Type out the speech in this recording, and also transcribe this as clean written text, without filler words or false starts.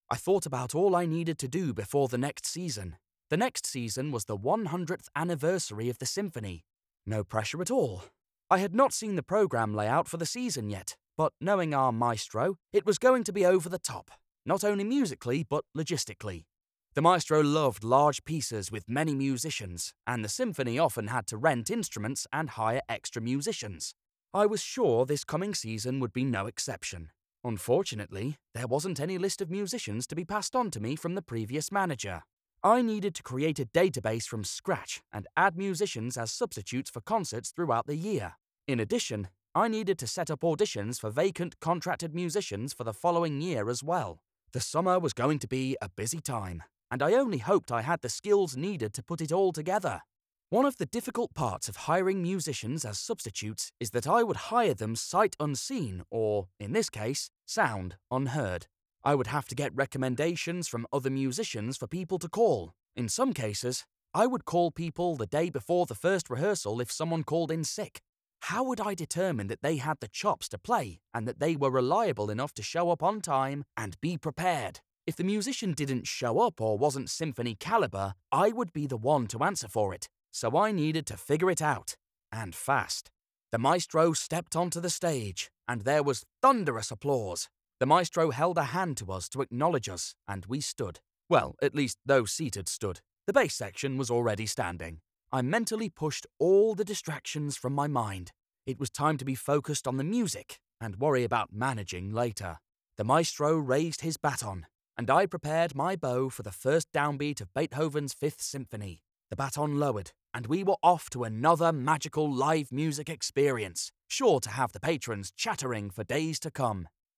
I thought about all I needed to do before the next season. The next season was the 100th anniversary of the symphony. No pressure at all. I had not seen the program layout for the season yet, but knowing our maestro, it was going to be over the top, not only musically but logistically. The maestro loved large pieces with many musicians, and the symphony often had to rent instruments and hire extra musicians. I was sure this coming season would be no exception. Unfortunately, there wasn't any list of musicians to be passed on to me from the previous manager. I needed to create a database from scratch and add musicians as substitutes for concerts throughout the year. In addition, I needed to set up auditions for vacant contracted musicians for the following year as well. The summer was going to be a busy time, and I only hoped I had the skills needed to put it all together. One of the difficult parts of hiring musicians as substitutes is that I would hire them sight unseen or, in this case, sound unheard. I would have to get recommendations from other musicians for people to call. In some cases, I would call people the day before the first rehearsal if someone called in sick. How would I determine that they had the chops to play and that they were reliable enough to show up on time and be prepared? If the musician didn't show up or wasn't symphony caliber, I would be the one to answer for it. So I needed to figure it out, and fast. The maestro stepped onto the stage, and there was thunderous applause. The maestro held a hand to us to acknowledge us, and we stood. Well, at least those seated stood. The bass section was already standing. I mentally pushed all the distractions from my mind. It was time to be focused on the music and worry about managing later. The maestro raised his baton, and I prepared my bow for the first downbeat of Beethoven's Fifth Symphony. The baton lowered, and we were off to another magical live music experience, sure to have the patrons chattering for days to come.